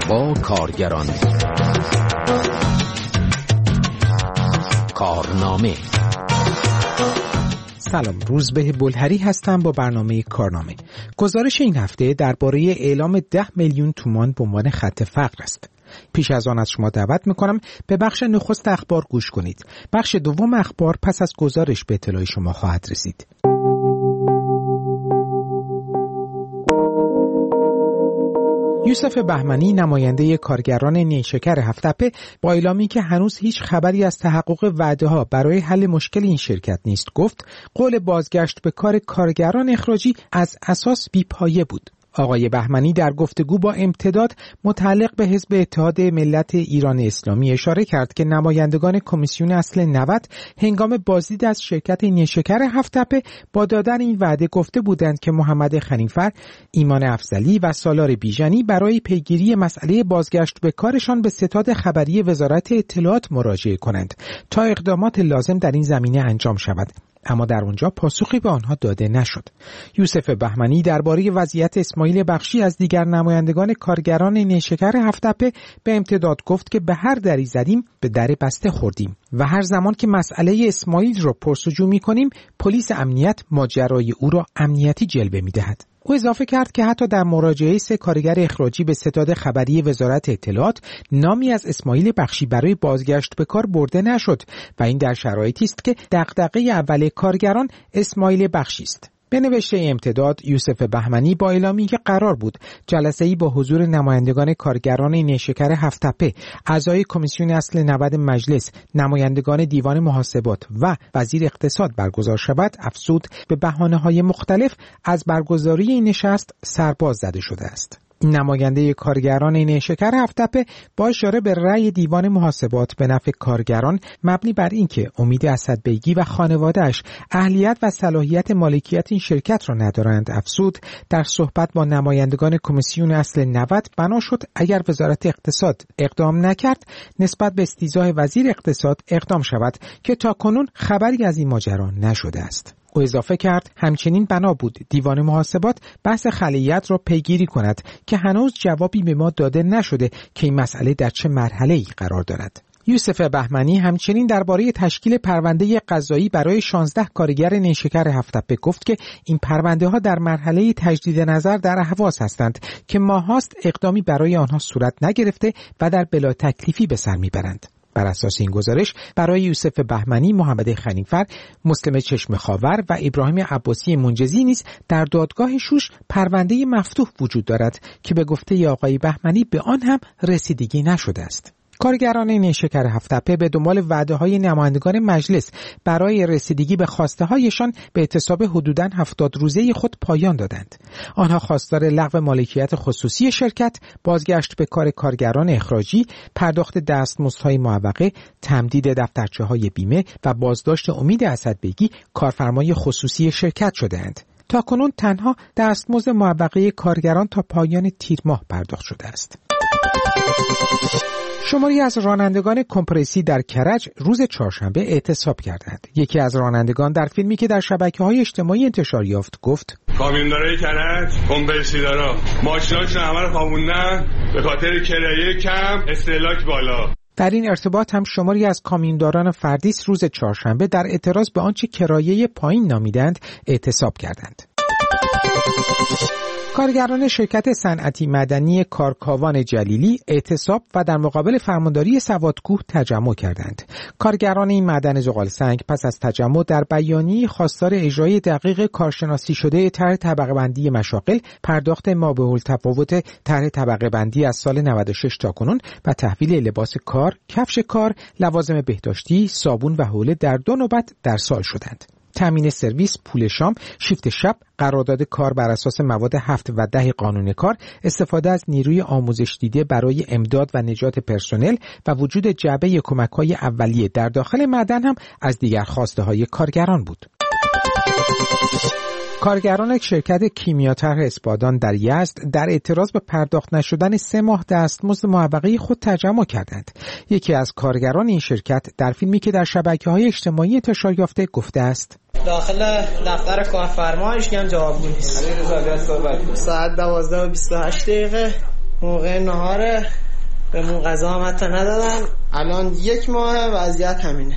با کارگران. کارنامه. سلام، روزبه بلهری هستم با برنامه کارنامه. گزارش این هفته درباره اعلام 10 میلیون تومان به عنوان خط فقر است. پیش از آن از شما دعوت میکنم به بخش نخست اخبار گوش کنید. بخش دوم اخبار پس از گزارش به اطلاع شما خواهد رسید. یوسف بهمنی، نماینده کارگران نیشکر هفت‌تپه، با اعلامی که هنوز هیچ خبری از تحقق وعده‌ها برای حل مشکل این شرکت نیست، گفت قول بازگشت به کار کارگران اخراجی از اساس بی‌پایه بود. آقای بهمنی در گفتگو با امتداد متعلق به حزب اتحاد ملت ایران اسلامی اشاره کرد که نمایندگان کمیسیون اصل 90 هنگام بازدید از شرکت نیشکر هفت‌تپه با دادن این وعده گفته بودند که محمد خنیفر، ایمان افضلی و سالار بیژنی برای پیگیری مسئله بازگشت به کارشان به ستاد خبری وزارت اطلاعات مراجعه کنند تا اقدامات لازم در این زمینه انجام شود. اما در اونجا پاسخی به آنها داده نشد. یوسف بهمنی درباره وضعیت اسماعیل بخشی از دیگر نمایندگان کارگران نیشکر هفت‌تپه به امتداد گفت که به هر دری زدیم به در بسته خوردیم و هر زمان که مسئله اسماعیل را پرسجو می‌کنیم پلیس امنیت ماجرای او را امنیتی جلوه می‌دهد. او اضافه کرد که حتی در مراجعه 3 کارگر اخراجی به ستاد خبری وزارت اطلاعات نامی از اسماعیل بخشی برای بازگشت به کار برده نشد و این در شرایطی است که دغدغه اول کارگران اسماعیل بخشی است. به نوشته امتداد، یوسف بهمنی با اعلامی که قرار بود جلسه‌ای با حضور نمایندگان کارگران نیشکر هفت‌تپه، اعضای کمیسیون اصل 90 مجلس، نمایندگان دیوان محاسبات و وزیر اقتصاد برگزار شود، افزود به بهانه‌های مختلف از برگزاری این نشست سرباز زده شده است. نماینده کارگران نیشکر هفت‌تپه با اشاره به رأی دیوان محاسبات به نفع کارگران مبنی بر اینکه امید اسدبیگی و خانواده‌اش اهلیت و صلاحیت مالکیت این شرکت را ندارند، افزود در صحبت با نمایندگان کمیسیون اصل 90 بنا شد اگر وزارت اقتصاد اقدام نکرد نسبت به استیضاح وزیر اقتصاد اقدام شود که تاکنون خبری از این ماجرا نشده است. او اضافه کرد همچنین بنا بود دیوان محاسبات بحث خلیت را پیگیری کند که هنوز جوابی به ما داده نشده که این مسئله در چه مرحله‌ای قرار دارد. یوسف بهمنی همچنین درباره تشکیل پرونده قضایی برای 16 کارگر نیشکر هفت‌تپه گفت که این پرونده ها در مرحله تجدید نظر در اهواز هستند که ماهاست اقدامی برای آنها صورت نگرفته و در بلا تکلیفی به سر میبرند. بر اساس این گزارش برای یوسف بهمنی، محمد خنیفر، مسلم چشم خاور و ابراهیم عباسی منجزی نیز در دادگاه شوش پرونده مفتوح وجود دارد که به گفته آقای بهمنی به آن هم رسیدگی نشده است. کارگران نیشکر هفت‌تپه به دنبال وعده‌های نمایندگان مجلس برای رسیدگی به خواسته‌هایشان به اعتصاب حدوداً 70 روزه خود پایان دادند. آنها خواستار لغو مالکیت خصوصی شرکت، بازگشت به کار کارگران اخراجی، پرداخت دستمزدهای معوقه، تمدید دفترچه‌های بیمه و بازداشت امید اسدبیگی، کارفرمای خصوصی شرکت شده‌اند. تاکنون تنها دستمزد معوقه کارگران تا پایان تیر ماه پرداخت شده است. شماری از رانندگان کمپرسی در کرج روز چهارشنبه اعتصاب کردند. یکی از رانندگان در فیلمی که در شبکه‌های اجتماعی انتشار یافت گفت: کامیوندارای کرج، کمپرسی دارا، ماشیناشون همه رو خوابوندن به خاطر کرایه کم، استهلاک بالا. در این ارتباط هم شماری از کامیونداران فردیس روز چهارشنبه در اعتراض به آنچه کرایه پایین نامیدند اعتصاب کردند. کارگران شرکت صنعتی مدنی کارکاوان جلیلی اعتصاب و در مقابل فرمانداری سوادکوه تجمع کردند. کارگران این معدن زغالسنگ پس از تجمع در بیانیه خواستار اجرای دقیق کارشناسی شده طرح طبقه بندی مشاغل، پرداخت مابع‌التفاوت طرح طبقه بندی از سال 96 تا کنون و تحویل لباس کار، کفش کار، لوازم بهداشتی، صابون و حوله در 2 نوبت در سال شدند. تامین سرویس، پول شام، شیفت شب، قرارداد کار بر اساس مواد 7 و 10 قانون کار، استفاده از نیروی آموزش دیده برای امداد و نجات پرسنل و وجود جعبه کمک‌های اولیه در داخل معدن هم از دیگر خواسته‌های کارگران بود. کارگران شرکت کیمیاطرح اسپادان در یزد در اعتراض به پرداخت نشدن 3 ماه دستمزد معوقه خود تجمع کردند. یکی از کارگران این شرکت در فیلمی که در شبکه‌های اجتماعی انتشار یافته گفته است: داخل دفتر کارفرما هیچ کم جوابگو نیست. ساعت 12:28 موقع نهار بهمون غذا هم حتی ندادن. الان 1 ماه وضعیت همینه.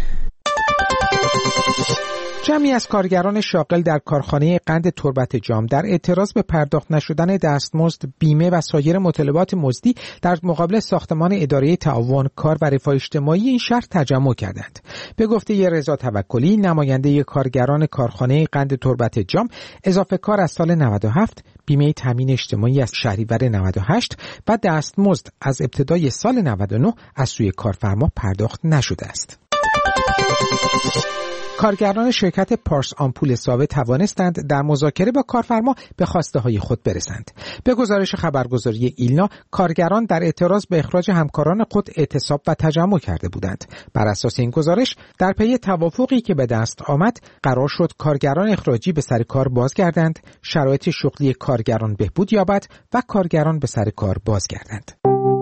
جمعی از کارگران شاغل در کارخانه قند تربت جام در اعتراض به پرداخت نشدن دستمزد، بیمه و سایر مطالبات مزدی در مقابل ساختمان اداره تعاون، کار و رفاه اجتماعی این شهر تجمع کردند. به گفته رضا توکلی، نماینده کارگران کارخانه قند تربت جام، اضافه کار از سال 97، بیمه تامین اجتماعی از شهریور 98 و دستمزد از ابتدای سال 99 از سوی کارفرما پرداخت نشده است. کارگران شرکت پارس آمپول ساوه توانستند در مذاکره با کارفرما به خواسته های خود برسند. به گزارش خبرگزاری ایلنا، کارگران در اعتراض به اخراج همکاران خود اعتصاب و تجمع کرده بودند. بر اساس این گزارش، در پی توافقی که به دست آمد، قرار شد کارگران اخراجی به سر کار بازگردند، شرایط شغلی کارگران بهبود یابد و کارگران به سر کار بازگردند.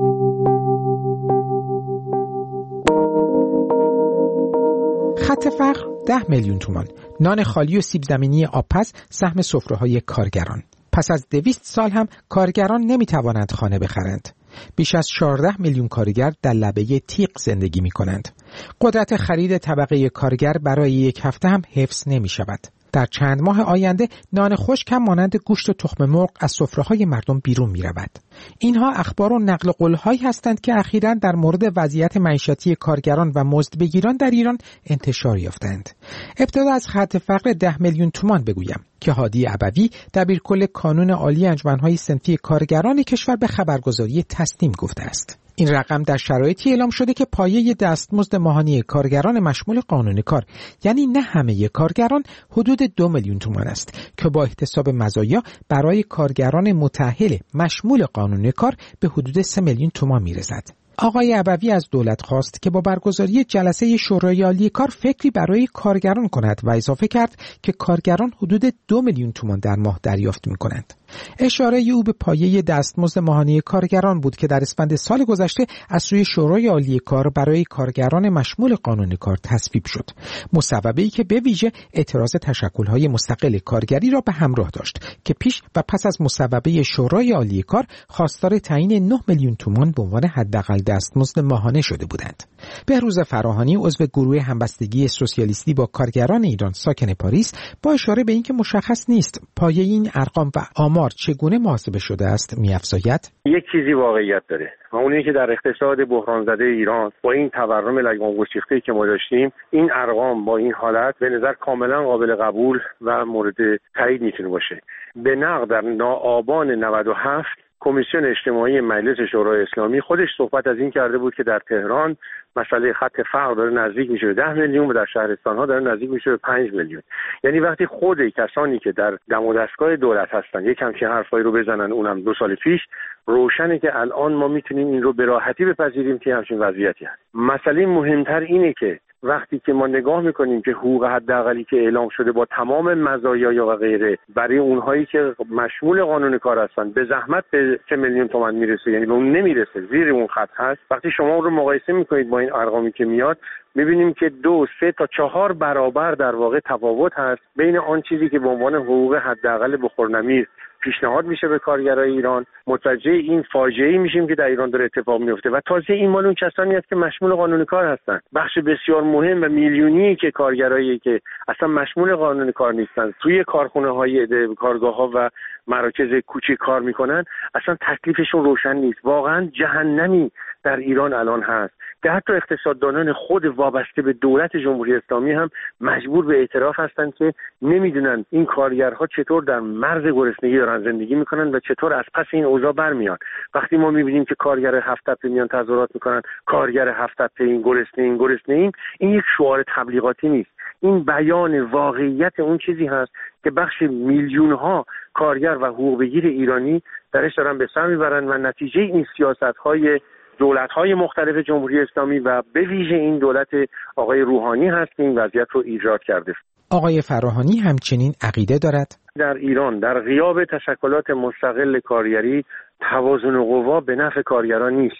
خط فقر 10 میلیون تومان، نان خالی و سیب زمینی آبپز سهم سفره‌های کارگران. پس از 200 سال هم کارگران نمی‌توانند خانه بخرند. بیش از 14 میلیون کارگر در لبه تیغ زندگی می‌کنند. قدرت خرید طبقه کارگر برای 1 هفته هم حفظ نمی‌شود. در چند ماه آینده نان خشک هم مانند گوشت و تخم مرغ از سفره‌های مردم بیرون می‌رود. اینها اخبار و نقل قول‌هایی هستند که اخیراً در مورد وضعیت معیشتی کارگران و مزدبگیران در ایران انتشار یافتند. ابتدا از خط فقر 10 میلیون تومان بگویم که هادی ابوی دبیرکل کانون عالی انجمن‌های صنفی کارگران کشور به خبرگزاری تسنیم گفته است. این رقم در شرایطی اعلام شده که پایه دستمزد ماهانه کارگران مشمول قانون کار، یعنی نه همه کارگران، حدود 2 میلیون تومان است که با احتساب مزایا برای کارگران متأهل مشمول قانون کار به حدود 3 میلیون تومان میرسد. آقای ابوی از دولت خواست که با برگزاری جلسه شورای عالی کار فکری برای کارگران کند و اضافه کرد که کارگران حدود 2 میلیون تومان در ماه دریافت می‌کنند. اشاره او به پایه دستمزد ماهانه کارگران بود که در اسفند سال گذشته از سوی شورای عالی کار برای کارگران مشمول قانون کار تصویب شد. مصوبه‌ای که به ویژه اعتراض تشکل‌های مستقل کارگری را به همراه داشت که پیش و پس از مصوبه شورای عالی کار خواستار تعیین 9 میلیون تومان به عنوان حداقل دستمزد ماهانه شده بودند. بهروز فراهانی، عضو گروه همبستگی سوسیالیستی با کارگران ایران ساکن پاریس، با اشاره به اینکه مشخص نیست پایه این ارقام و آمار چگونه محاسبه شده است، می‌افزاید: یک چیزی واقعیت داره و اون اینه که در اقتصاد بحران زده ایران با این تورم لگام گسیخته‌ای که ما داشتیم، این ارقام با این حالت به نظر کاملا قابل قبول و مورد تایید میتونه باشه. به نقد در آبان 97 کمیسیون اجتماعی مجلس شورای اسلامی خودش صحبت از این کرده بود که در تهران مسئله خط فقر داره نزدیک میشه به 10 میلیون و در شهرستان‌ها داره نزدیک میشه به 5 میلیون. یعنی وقتی خود کسانی که در دم و دستگاه دولت هستن یک همچین حرفایی رو بزنن، اونم 2 سال پیش، روشنه که الان ما میتونیم این رو به راحتی بپذیریم که همچین وضعیتی هست. مسئله مهمتر اینه که وقتی که ما نگاه میکنیم که حقوق حداقلی که اعلام شده با تمام مزایا و غیره برای اونهایی که مشمول قانون کار هستن به زحمت به 3 میلیون تومان میرسه، یعنی به اون نمیرسه، زیر اون خط هست. وقتی شما اون رو مقایسه میکنید با این ارقامی که میاد، میبینیم که 2، 3 تا 4 برابر در واقع تفاوت هست بین آن چیزی که به عنوان حقوق حداقل بخورنمیر پیشنهاد میشه به کارگرای ایران. متوجه این فاجعه‌ای میشیم که در ایران داره اتفاق میفته و تازه این مال اون کسانی است که مشمول قانون کار هستن. بخش بسیار مهم و میلیونی که کارگرایی که اصلا مشمول قانون کار نیستن توی کارخونه‌های کارگاه‌ها و مراکز کوچیک کار میکنن، اصلا تکلیفشون روشن نیست. واقعا جهنمی در ایران الان هست که حتی اقتصاددانان خود وابسته به دولت جمهوری اسلامی هم مجبور به اعتراف هستند که نمیدونن این کارگرها چطور در مرز گرسنگی دارن زندگی میکنن و چطور از پس این اوضاع برمیان. وقتی ما میبینیم که کارگر 7 تپه میان تظاهرات میکنن، کارگر 7 تپه این گرسنه، این یک شعار تبلیغاتی نیست. این بیان واقعیت اون چیزی هست که بخش میلیون ها کارگر و حقوق بگیر ایرانی درش دارن به سر میبرن و نتیجه این سیاست‌های دولت‌های مختلف جمهوری اسلامی و به ویژه این دولت آقای روحانی هست که این وضعیت رو ایجاد کرده. آقای فراهانی همچنین عقیده دارد در ایران در غیاب تشکلات مستقل کارگری توازن قوا به نفع کارگران نیست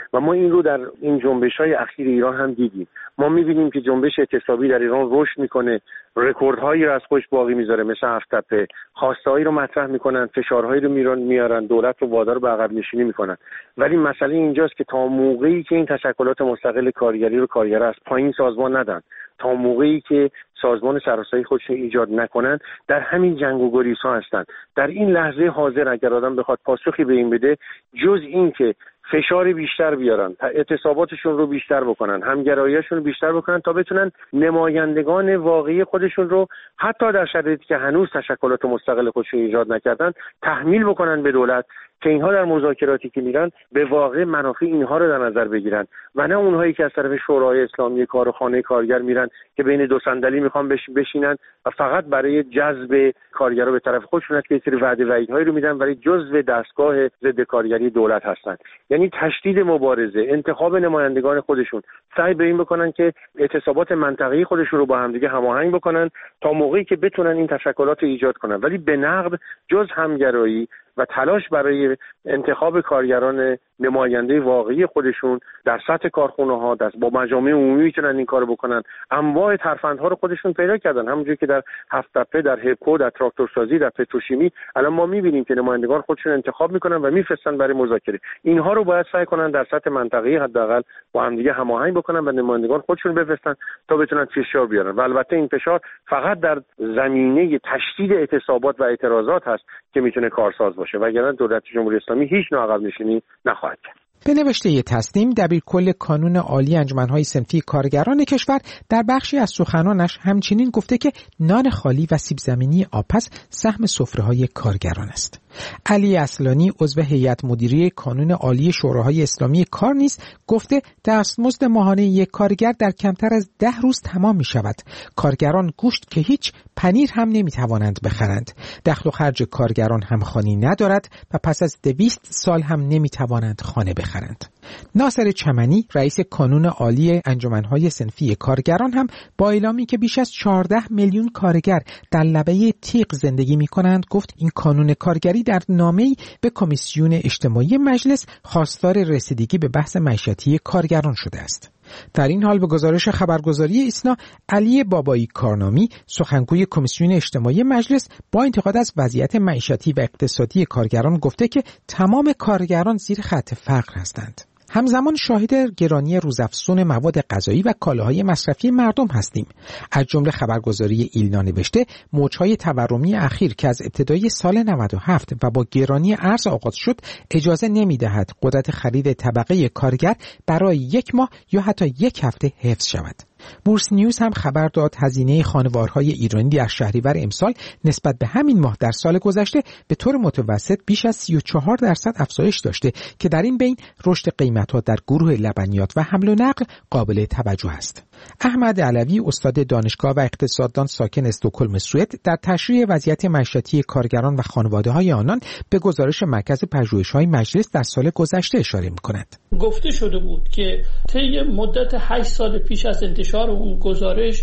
و ما این رو در این جنبش‌های اخیر ایران هم دیدیم. ما می‌بینیم که جنبش اعتصابی در ایران رشد می‌کنه، رکوردهایی رو از خودش باقی می‌ذاره، مثل هفت‌تپه، خواسته‌هایی رو مطرح می‌کنن، فشارهایی رو میارن، دولت رو وادار به عقب نشینی می‌کنن. ولی مسئله اینجاست که تا موقعی که این تشکلات مستقل کارگری رو کارگرها از پایین سازمان ندن، تا موقعی که سازمان سراسری خودشون ایجاد نکنن، در همین جنگ و گریزها هستن. در این لحظه حاضر اگر آدم بخواد پاسخی به این بده، جز این که فشار بیشتر بیارن، اعتصاباتشون رو بیشتر بکنن، همگراییشون رو بیشتر بکنن تا بتونن نمایندگان واقعی خودشون رو حتی در شرایطی که هنوز تشکلات مستقل خودشون ایجاد نکردن تحمیل بکنن به دولت، که اینها در مذاکراتی که میرن به واقع منافع اینها رو در نظر بگیرن و نه اونهایی که از طرف شورای اسلامی کار و خانه کارگر میرن که بین دو صندلی میخوان بشینن و فقط برای جذب کارگرها به طرف خودشون است که یه سری وعده وعیدهایی رو میدن ولی جزو دستگاه ضد کارگری دولت هستن. یعنی تشدید مبارزه، انتخاب نمایندگان خودشون، سعی به این بکنن که اعتصابات منطقه‌ای خودشون رو با همدیگه هماهنگ بکنن تا موقعی که بتونن این تشکلات رو ایجاد کنن، ولی به نقد جز همگرایی و تلاش برای انتخاب کارگران نماینده واقعی خودشون در سطح کارخونه‌ها با مجامع عمومی میتونن این کارو بکنن. انواع ترفندها رو خودشون پیدا کردن، همونجوری که در هفت‌تپه، در هپکو، در تراکتورسازی، در پتروشیمی الان ما میبینیم که نمایندگان خودشون انتخاب میکنن و میفرستن برای مذاکره. اینها رو باید سعی کنن در سطح منطقه‌ای حداقل با هم دیگه هماهنگ بکنن و نمایندگان خودشون بفرستن تا بتونن فشار بیارن. و البته این فشار فقط در زمینه تشدید اعتصابات و اعتراضات هست که میتونه کارساز باشه، وگرنه دولت جمهوری اسلامی هیچ نوع عقب نشینی نخواهد کرد. به نوشته تسنیم، دبیرکل کانون عالی انجمن‌های صنفی کارگران کشور، در بخشی از سخنانش همچنین گفته که نان خالی و سیب زمینی آبپز سهم سفره‌های کارگران است. علی اصلانی، عضو هیئت مدیره کانون عالی شوراهای اسلامی کار نیز گفته دستمزد ماهانه یک کارگر در کمتر از 10 روز تمام می شود. کارگران گوشت که هیچ، پنیر هم نمی توانند بخرند. دخل و خرج کارگران همخوانی ندارد و پس از 200 سال هم نمی توانند خانه بخرند. ناصر چمنی، رئیس کانون عالی انجمن‌های صنفی کارگران، هم با اعلامی که بیش از 14 میلیون کارگر در لبه تیغ زندگی می‌کنند گفت این کانون کارگری در نامه‌ای به کمیسیون اجتماعی مجلس خواستار رسیدگی به بحث معیشتی کارگران شده است. در این حال به گزارش خبرگزاری ایسنا، علی بابایی کارنامی، سخنگوی کمیسیون اجتماعی مجلس، با انتقاد از وضعیت معیشتی و اقتصادی کارگران گفته که تمام کارگران زیر خط فقر هستند. همزمان شاهد گرانی روزافزون مواد غذایی و کالاهای مصرفی مردم هستیم. از جمله خبرگزاری ایلنا نوشته موجهای تورمی اخیر که از ابتدای سال 97 و با گرانی ارز آغاز شد اجازه نمی‌دهد قدرت خرید طبقه کارگر برای 1 ماه یا حتی 1 هفته حفظ شود. بورس نیوز هم خبر داد هزینه خانوارهای ایرانی در شهریور امسال نسبت به همین ماه در سال گذشته به طور متوسط بیش از 34% افزایش داشته که در این بین رشد قیمت‌ها در گروه لبنیات و حمل و نقل قابل توجه است. احمد علوی، استاد دانشگاه و اقتصاددان ساکن استکهلم سوئد، در تشریح وضعیت معیشتی کارگران و خانواده‌های آنان به گزارش مرکز پژوهش‌های مجلس در سال گذشته اشاره می‌کند. گفته شده بود که طی مدت 8 سال پیش از انتشار اون گزارش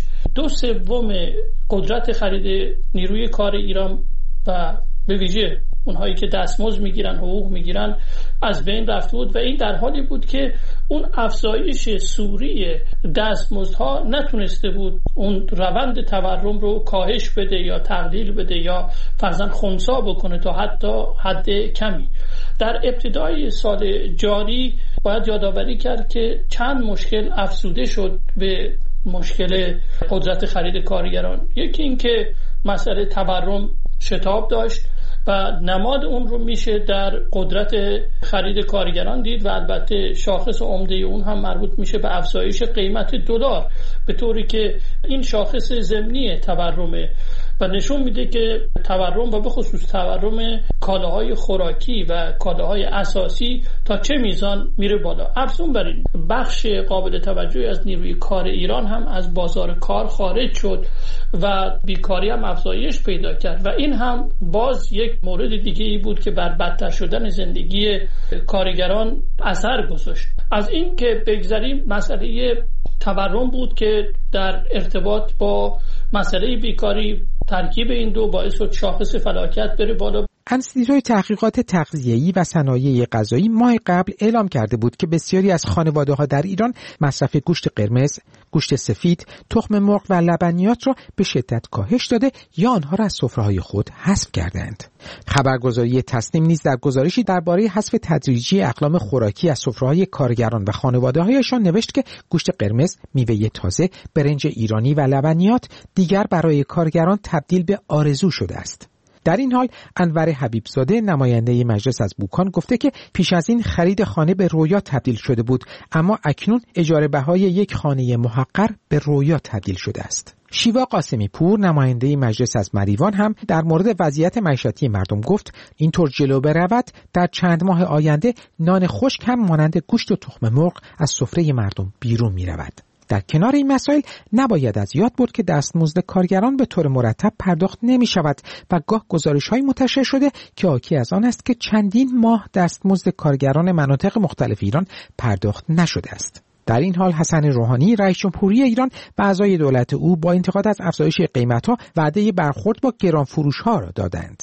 2/3 قدرت خرید نیروی کار ایران و به ویژه اونهایی که دستمزد میگیرن، حقوق میگیرن، از بین رفته بود و این در حالی بود که اون افزایش سوری دستمزدها نتونسته بود اون روند تورم رو کاهش بده یا تقلیل بده یا فرضاً خنثی بکنه تا حتی حد کمی. در ابتدای سال جاری باید یادآوری کرد که چند مشکل افزوده شد به مشکل قدرت خرید کارگران. یکی این که مسئله تورم شتاب داشت و نماد اون رو میشه در قدرت خرید کارگران دید و البته شاخص عمده اون هم مربوط میشه به افزایش قیمت دلار، به طوری که این شاخص ضمنی تورمه و نشون میده که تورم و به خصوص تورم کالاهای خوراکی و کالاهای اساسی تا چه میزان میره بالا. افزون بر این بخش قابل توجهی از نیروی کار ایران هم از بازار کار خارج شد و بیکاری هم افزایش پیدا کرد و این هم باز یک مورد دیگه ای بود که بر بدتر شدن زندگی کارگران اثر گذاشت. از این که بگذریم، مسئله تورم بود که در ارتباط با مسئله بیکاری ترکیب این دو باعث شد شاخص فلاکت بره بالا. انستیتوی تحقیقات تغذیه‌ای و صنایع غذایی ماه قبل اعلام کرده بود که بسیاری از خانواده‌ها در ایران مصرف گوشت قرمز، گوشت سفید، تخم مرغ و لبنیات را به شدت کاهش داده یا آنها را از سفره‌های خود حذف کردند. خبرگزاری تسنیم نیز در گزارشی درباره حذف تدریجی اقلام خوراکی از سفره‌های کارگران و خانواده‌هایشان نوشت که گوشت قرمز، میوه تازه، برنج ایرانی و لبنیات دیگر برای کارگران تبدیل به آرزو شده است. در این حال انور حبیبزاده نماینده مجلس از بوکان گفته که پیش از این خرید خانه به رویا تبدیل شده بود، اما اکنون اجاره بهای یک خانه محقر به رویا تبدیل شده است. شیوا قاسمی پور نماینده مجلس از مریوان هم در مورد وضعیت معیشتی مردم گفت اینطور جلو برود در چند ماه آینده نان خشک هم مانند گوشت و تخم مرغ از سفره مردم بیرون می رود. در کنار این مسائل نباید از یاد برد که دستمزد کارگران به طور مرتب پرداخت نمی شود و گاه گزارش‌های منتشر شده که حاکی از آن است که چندین ماه دستمزد کارگران مناطق مختلف ایران پرداخت نشده است. در این حال حسن روحانی رئیس جمهوری ایران و اعضای دولت او با انتقاد از افزایش قیمت‌ها وعده برخورد با گرانفروش‌ها را دادند.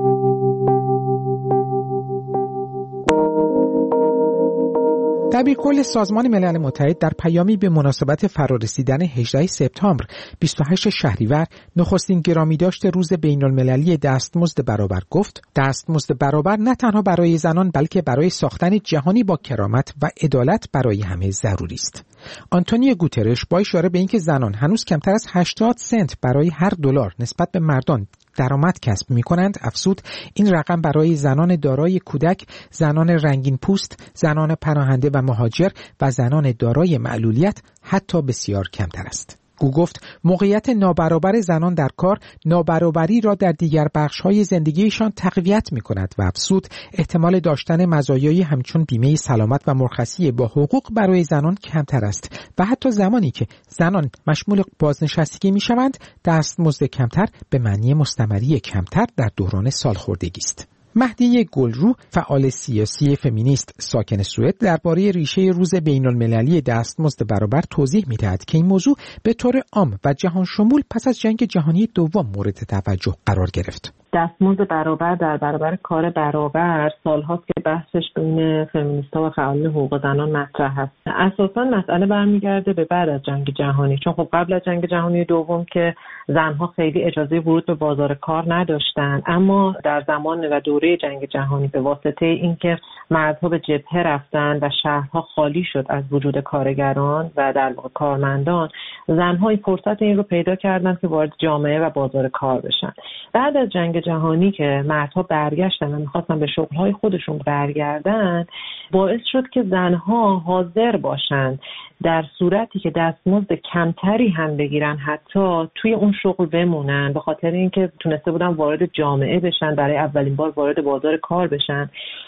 دبیرکل سازمان ملل متحد در پیامی به مناسبت فرارسیدن 18 سپتامبر 28 شهریور نخستین گرامیداشت روز بین‌المللی دستمزد برابر گفت دستمزد برابر نه تنها برای زنان بلکه برای ساختن جهانی با کرامت و عدالت برای همه ضروری است. آنتونیو گوترش با اشاره به اینکه زنان هنوز کمتر از 80 سنت برای هر دلار نسبت به مردان درآمد کسب می‌کنند افزود این رقم برای زنان دارای کودک، زنان رنگین پوست، زنان پناهنده و مهاجر و زنان دارای معلولیت حتی بسیار کمتر است. او گفت موقعیت نابرابر زنان در کار نابرابری را در دیگر بخش‌های زندگیشان تقویت می‌کند و افزود احتمال داشتن مزایایی همچون بیمه سلامت و مرخصی با حقوق برای زنان کمتر است و حتی زمانی که زنان مشمول بازنشستگی می‌شوند دستمزد کمتر به معنی مستمری کمتر در دوران سالخوردگی است. مهدیه گلرو فعال سیاسی فمینیست ساکن سوئد درباره ریشه روز بین‌المللی دستمزد برابر توضیح می‌دهد که این موضوع به طور عام و جهان شمول پس از جنگ جهانی دوم مورد توجه قرار گرفت. دستمزد برابر در برابر کار برابر سالهاست که بحثش بین فمینیست‌ها و فعالان حقوق زنان مطرح است. اساساً مسئله برمیگرده به بعد از جنگ جهانی، چون خب قبل از جنگ جهانی دوم که زنها خیلی اجازه ورود به بازار کار نداشتن، اما در زمان و دوره جنگ جهانی به واسطه اینکه مردها به جبهه رفتن و شهرها خالی شد از وجود کارگران و در واقع کارمندان، زنها این فرصت این رو پیدا کردن که وارد جامعه و بازار کار بشن. بعد از جنگ جهانی که مردها برگشتن و می‌خواستن به شغل‌های خودشون برگردن، باعث شد که زنها حاضر باشن در صورتی که دستمزد کمتری هم بگیرن حتی توی اون شغل بمونن، به خاطر اینکه تونسته بودن وارد جامعه بشن، برای اولین بار وارد بازار کار بشن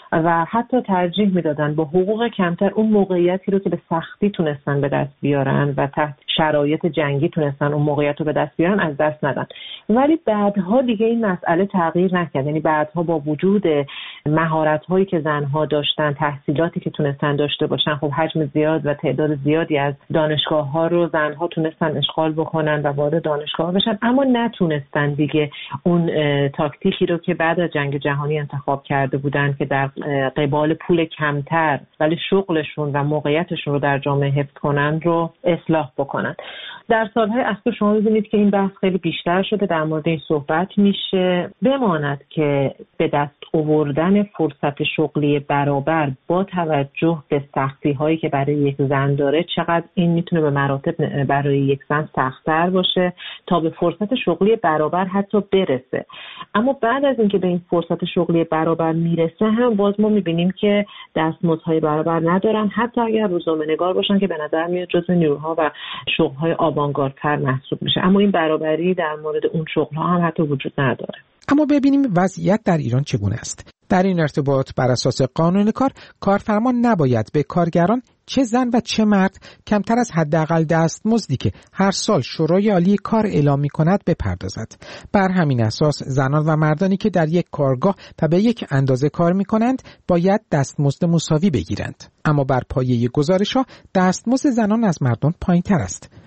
و حتی ترجیح میدادن با حقوق کمتر اون موقعیتی رو که به سختی تونستن به دست بیارن و تحت شرایط جنگی تونستن اون موقعیت رو به دست بیارن از دست ندن. ولی بعدها دیگه این مسئله تغییر نکرد، یعنی بعدها با وجود مهارت‌هایی که زنها داشتن، تحصیلاتی که تونستن داشته باشن، خب حجم زیاد و تعداد زیادی از دانشگاه‌ها رو زنها تونستن اشغال بکنن و وارد دانشگاه بشن، اما نتونستن دیگه اون تاکتیکی رو که بعد از جنگ جهانی انتخاب کرده بودن که در قبال پول کمتر ولی شغلشون و موقعیتشون رو در جامعه حفظ کنن رو اصلاح بکنن. در سالهای اخیر شما می‌بینید که این بحث خیلی بیشتر شده، در مورد این صحبت میشه. بماند که به دست آوردن فرصت شغلی برابر با توجه به سختی‌هایی که برای یک زن داره، چقدر این میتونه به مراتب برای یک زن سخت‌تر باشه تا به فرصت شغلی برابر حتی برسه. اما بعد از اینکه به این فرصت شغلی برابر میرسه هم باز ما می‌بینیم که دستمزدهای برابر ندارن، حتی اگر روزنامه‌نگار باشن که به نظر میاد جزو نیروها و شغل‌های آوانگاردتر محسوب میشه، اما این برابری در مورد اون شغل‌ها هم حتی وجود نداره. اما ببینیم وضعیت در ایران چگونه است. در این ارتباط بر اساس قانون کار، کارفرما نباید به کارگران چه زن و چه مرد کمتر از حداقل دستمزدی که هر سال شورای عالی کار اعلام می‌کند بپردازد. بر همین اساس زنان و مردانی که در یک کارگاه و به یک اندازه کار می‌کنند باید دستمزد مساوی بگیرند. اما بر پایه گزارش‌ها دستمزد زنان از مردان پایین‌تر است.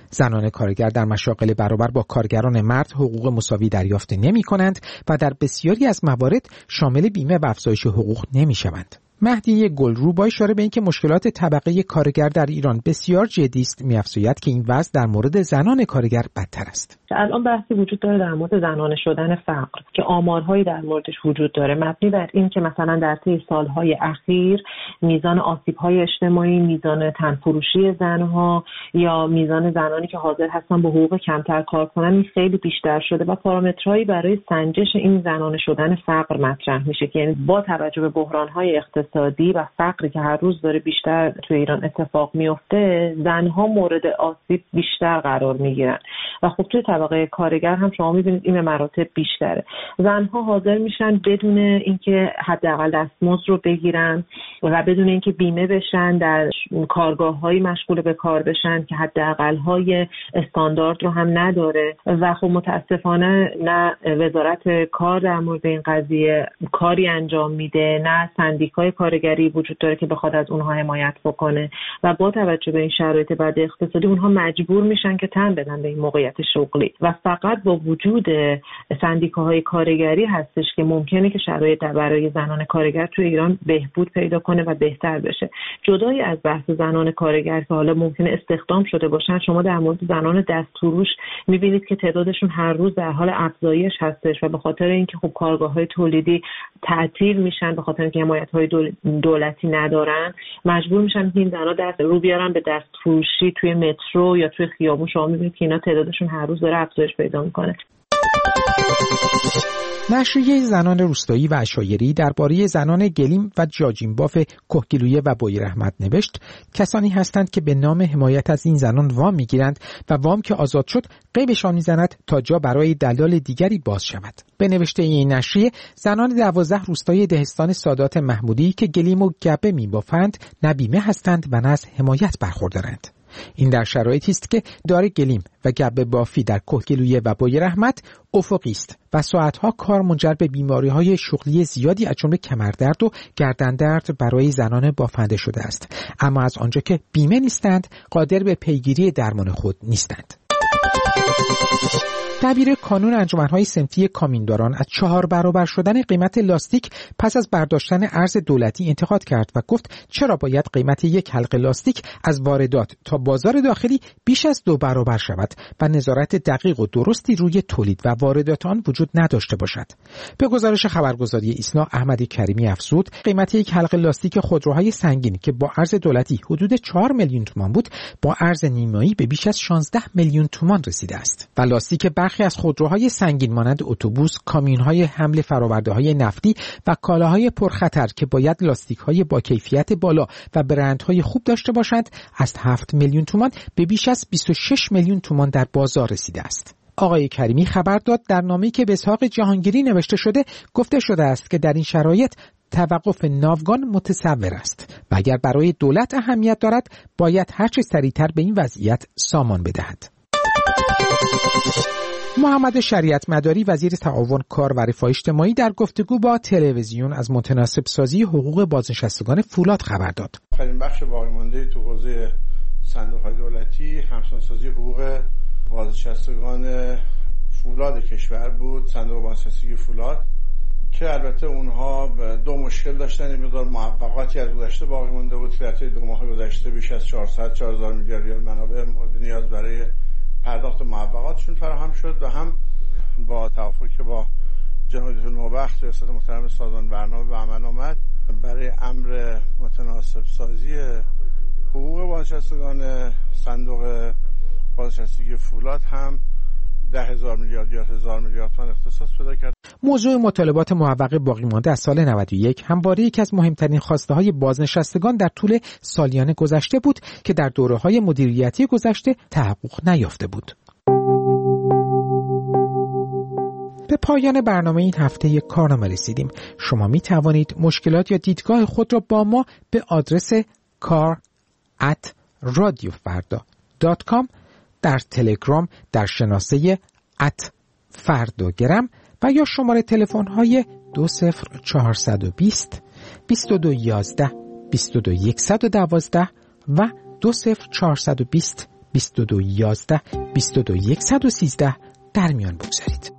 زنان کارگر در مشاغل برابر با کارگران مرد حقوق مساوی دریافت نمی‌کنند و در بسیاری از موارد شامل بیمه و افزایش حقوق نمی‌شوند. مهدی گلرو با اشاره به اینکه مشکلات طبقه کارگر در ایران بسیار جدی است می‌افزاید که این وضع در مورد زنان کارگر بدتر است. الان بحثی وجود داره در مورد زنانه شدن فقر که آمارهایی در موردش وجود داره مبنی بر این که مثلا در طی سالهای اخیر میزان آسیب‌های اجتماعی، میزان تنفروشی زنها یا میزان زنانی که حاضر هستن با حقوق کمتر کار کنن این خیلی بیشتر شده و پارامترهایی برای سنجش این زنانه شدن فقر مطرح میشه که یعنی با توجه به بحران‌های اقتصادی و فقری که هر روز داره بیشتر توی ایران اتفاق میفته زنها مورد آسیب بیشتر قرار میگیرن و خب توی طبقه کارگر هم شما میبینید این به مراتب بیشتره. زنها حاضر میشن بدون اینکه حداقل دستمزد رو بگیرن و بدون اینکه بیمه بشن در کارگاه‌های مشغول به کار بشن که حداقل‌های استاندارد رو هم نداره و خب متاسفانه نه وزارت کار در مورد این قضیه کاری انجام میده، نه سندیکای کارگری وجود داره که بخواد از اونها حمایت بکنه و با توجه به این شرایط بد اقتصادی اونها مجبور میشن که تن بدن به این موقعیت شغلی و فقط با وجود سندیکاهای کارگری هستش که ممکنه که شرایط برای زنان کارگر توی ایران بهبود پیدا کنه و بهتر بشه. جدای از بحث زنان کارگر که حالا ممکنه استخدام شده باشن، شما در مورد زنان دستفروش میبینید که تعدادشون هر روز در حال افزایش هستش و به خاطر اینکه خب کارگاه‌های تولیدی تعطیل میشن، به خاطر اینکه حمایت‌های دولتی ندارن، مجبور میشن این زنا دست رو بیارن به دستفروشی توی مترو یا توی خیابون. شما میبینید که اینا تعدادشون هر روز داره افزایش پیدا میکنه. نشریه زنان روستایی و عشایری درباره زنان گلیم و جاجینباف کهگیلویه و بویراحمد نوشت کسانی هستند که به نام حمایت از این زنان وام میگیرند و وام که آزاد شد غیبشان میزند تا جا برای دلال دیگری باز شود. به نوشته این نشریه زنان 12 روستای دهستان سادات محمودی که گلیم و گبه میبافند نه بیمه هستند و نه از حمایت برخوردارند. این در شرایطی است که دار گلیم و گبه بافی در کهگیلویه و بویراحمد افقی است و ساعتها کار منجر به بیماری‌های شغلی زیادی از جمله کمردرد و گردندرد برای زنان بافنده شده است، اما از آنجا که بیمه نیستند قادر به پیگیری درمان خود نیستند. دبیر کانون انجمن‌های صنفی کامینداران از 4 برابر شدن قیمت لاستیک پس از برداشتن ارز دولتی انتقاد کرد و گفت چرا باید قیمت یک حلقه لاستیک از واردات تا بازار داخلی بیش از 2 برابر شود و نظارت دقیق و درستی روی تولید و واردات آن وجود نداشته باشد. به گزارش خبرگزاری ایسنا احمدی کریمی افزود قیمت یک حلقه لاستیک خودروهای سنگین که با ارز دولتی حدود 4 میلیون تومان بود با ارز نیمایی به بیش از 16 میلیون تومان رسیده است و لاستیک برخی از خودروهای سنگین مانند اتوبوس، کامیون‌های حمل فرآورده‌های نفتی و کالاهای پرخطر که باید لاستیک‌های با کیفیت بالا و برندهای خوب داشته باشند از 7 میلیون تومان به بیش از 26 میلیون تومان در بازار رسیده است. آقای کریمی خبر داد در نامه‌ای که به اسحاق جهانگیری نوشته شده گفته شده است که در این شرایط توقف ناوگان متصور است و اگر برای دولت اهمیت دارد باید هرچه سریعتر به این وضعیت سامان بدهد. محمد شریعت مداری وزیر تعاون کار و رفاه اجتماعی در گفتگو با تلویزیون از متناسب سازی حقوق بازنشستگان فولاد خبر داد. آخرین بخش باقی مانده تو حوزه صندوق‌های دولتی همسانسازی حقوق بازنشستگان فولاد کشور بود، صندوق بازنشستگی فولاد، که البته اونها 2 مشکل داشتن. این مقدار معوقاتی از گذشته باقی مانده بود که در 2 ماه گذشته بیش از 400 میلیارد ریال منابع مورد نیاز برای پرداخت معوقاتشون فراهم شد و هم با توافقی که با جناب دکتر نوبخت ریاست محترم سازمان برنامه به عمل آمد برای امر متناسب سازی حقوق بازنشستگان صندوق بازنشستگی فولاد هم 10,000 میلیارد یا 1000 میلیارد تومان اختصاص پیدا کرد. موضوع مطالبات معوق باقی مانده از سال 91 همواره یکی از مهمترین خواسته‌های بازنشستگان در طول سالیان گذشته بود که در دوره‌های مدیریتی گذشته تحقق نیافته بود. به پایان برنامه این هفته کارنامه رسیدیم. شما می توانید مشکلات یا دیدگاه خود را با ما به آدرس kar@radiofarda.com در تلگرام در شناسه @فرداگرم و یا شماره تلفن های 20420 2211 22112 و 20420 2211 22113 در میان بگذارید.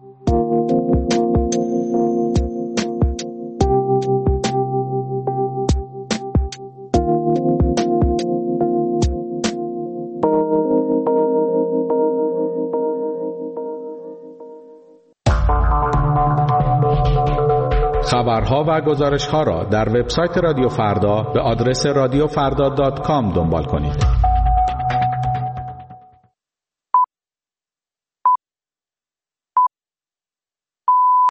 خبرها و گزارش‌ها را در وبسایت رادیو فردا به آدرس radiofrda.com دنبال کنید.